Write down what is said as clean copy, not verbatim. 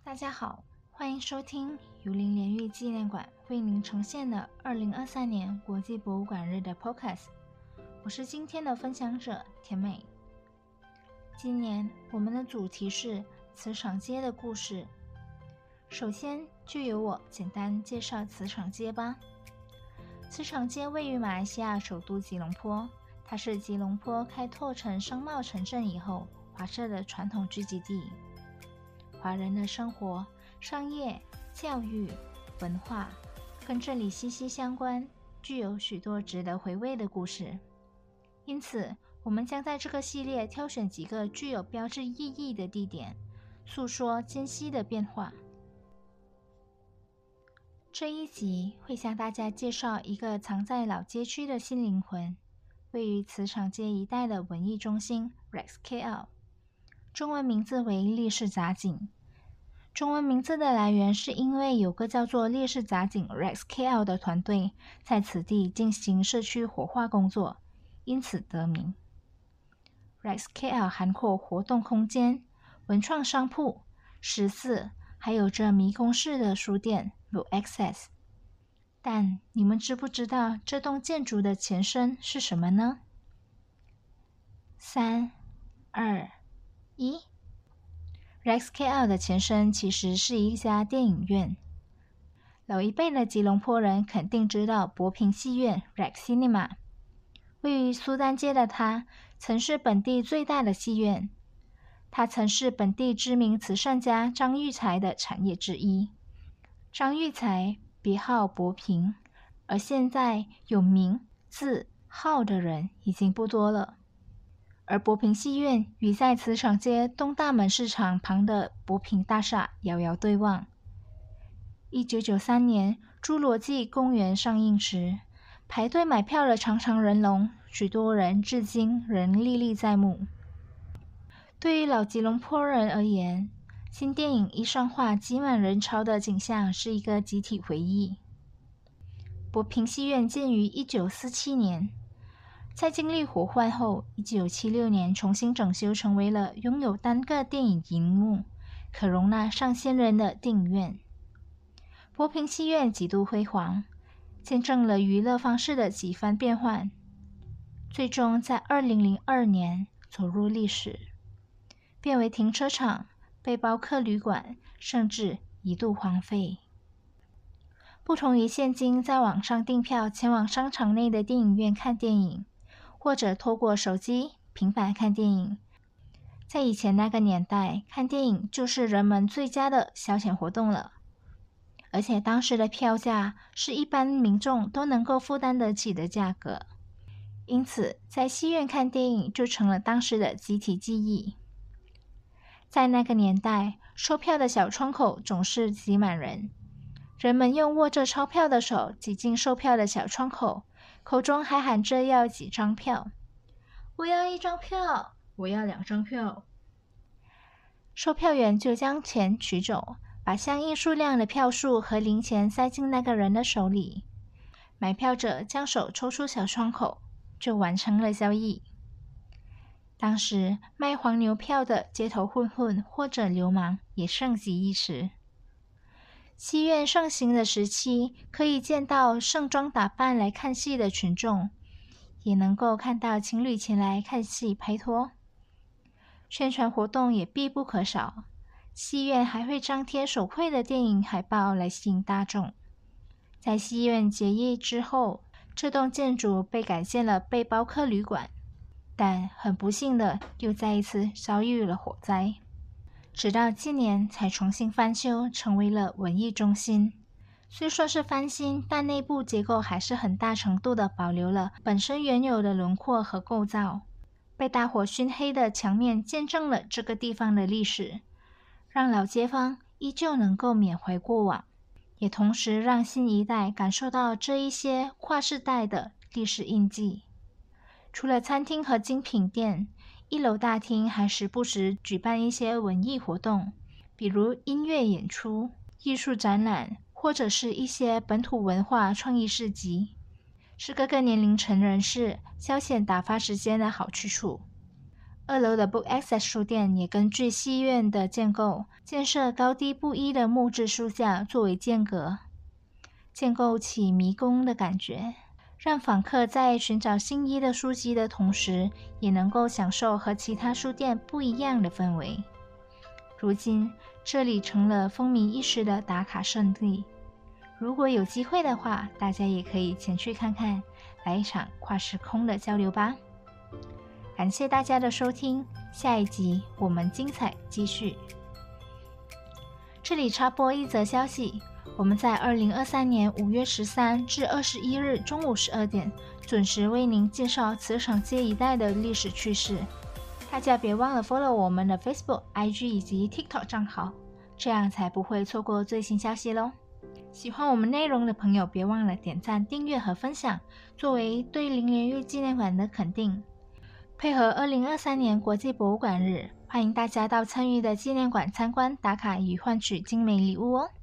大家好，欢迎收听由林莲玉纪念馆为您呈现的2023年国际博物馆日的 Podcast。我是今天的分享者甜美。今年我们的主题是磁场街的故事。首先就由我简单介绍磁场街吧。磁场街位于马来西亚首都吉隆坡，它是吉隆坡开拓成商贸城镇以后华社的传统聚集地。华人的生活、商业、教育、文化跟这里息息相关，具有许多值得回味的故事。因此，我们将在这个系列挑选几个具有标志意义的地点，诉说今昔的变化。这一集会向大家介绍一个藏在老街区的新灵魂，位于磁场街一带的文艺中心 Rex KL， 中文名字为烈士杂景。中文名字的来源是因为有个叫做烈士杂景 Rex KL 的团队在此地进行社区活化工作，因此得名。Rex KL 涵括活动空间、文创商铺、食肆，还有着迷宫式的书店 Road Access。 但你们知不知道这栋建筑的前身是什么呢？3、2、1。Rex KL 的前身其实是一家电影院。老一辈的吉隆坡人肯定知道博平戏院 Rex Cinema。 位于苏丹街的它曾是本地最大的戏院，它曾是本地知名慈善家张育才的产业之一。张育才别号博平，而现在有名字号的人已经不多了。而博平戏院与在磁场街东大门市场旁的博平大厦遥遥对望。1993年侏罗纪公园上映时，排队买票的长长人龙，许多人至今仍历历在目。对于老吉隆坡人而言，新电影一上画挤满人潮的景象是一个集体回忆。博平戏院建于1947年，在经历火坏后，1976年重新整修，成为了拥有单个电影荧幕、可容纳上千人的电影院。博平戏院几度辉煌，见证了娱乐方式的几番变换，最终在2002年走入历史，变为停车场、背包客旅馆，甚至一度荒废。不同于现今在网上订票前往商场内的电影院看电影，或者透过手机、平板看电影，在以前那个年代，看电影就是人们最佳的消遣活动了。而且当时的票价是一般民众都能够负担得起的价格，因此在戏院看电影就成了当时的集体记忆。在那个年代，售票的小窗口总是挤满人，人们用握着钞票的手挤进售票的小窗口，口中还喊着要几张票，我要1张票，我要2张票。售票员就将钱取走，把相应数量的票数和零钱塞进那个人的手里。买票者将手抽出小窗口，就完成了交易。当时卖黄牛票的街头混混或者流氓也盛极一时。戏院盛行的时期，可以见到盛装打扮来看戏的群众，也能够看到情侣前来看戏拍拖。宣传活动也必不可少，戏院还会张贴手绘的电影海报来吸引大众。在戏院结业之后，这栋建筑被改建了背包客旅馆，但很不幸的又再一次遭遇了火灾。直到今年才重新翻修，成为了文艺中心。虽说是翻新，但内部结构还是很大程度的保留了本身原有的轮廓和构造。被大火熏黑的墙面见证了这个地方的历史，让老街坊依旧能够缅怀过往，也同时让新一代感受到这一些跨世代的历史印记。除了餐厅和精品店，1楼大厅还时不时举办一些文艺活动，比如音乐演出、艺术展览，或者是一些本土文化创意市集，是各个年龄层人士消遣打发时间的好去处。 2楼的 Book Access 书店也根据戏院的建构，建设高低不一的木质书架作为间隔，建构起迷宫的感觉，让访客在寻找心仪的书籍的同时，也能够享受和其他书店不一样的氛围。如今，这里成了风靡一时的打卡圣地。如果有机会的话，大家也可以前去看看，来一场跨时空的交流吧。感谢大家的收听，下一集我们精彩继续。这里插播一则消息，我们在2023年5月13至21日中午12点，准时为您介绍磁场街一带的历史趣事。大家别忘了 follow 我们的 Facebook、IG 以及 TikTok 账号，这样才不会错过最新消息咯。喜欢我们内容的朋友，别忘了点赞、订阅和分享，作为对林莲玉纪念馆的肯定。配合2023年国际博物馆日，欢迎大家到参与的纪念馆参观打卡与换取精美礼物哦。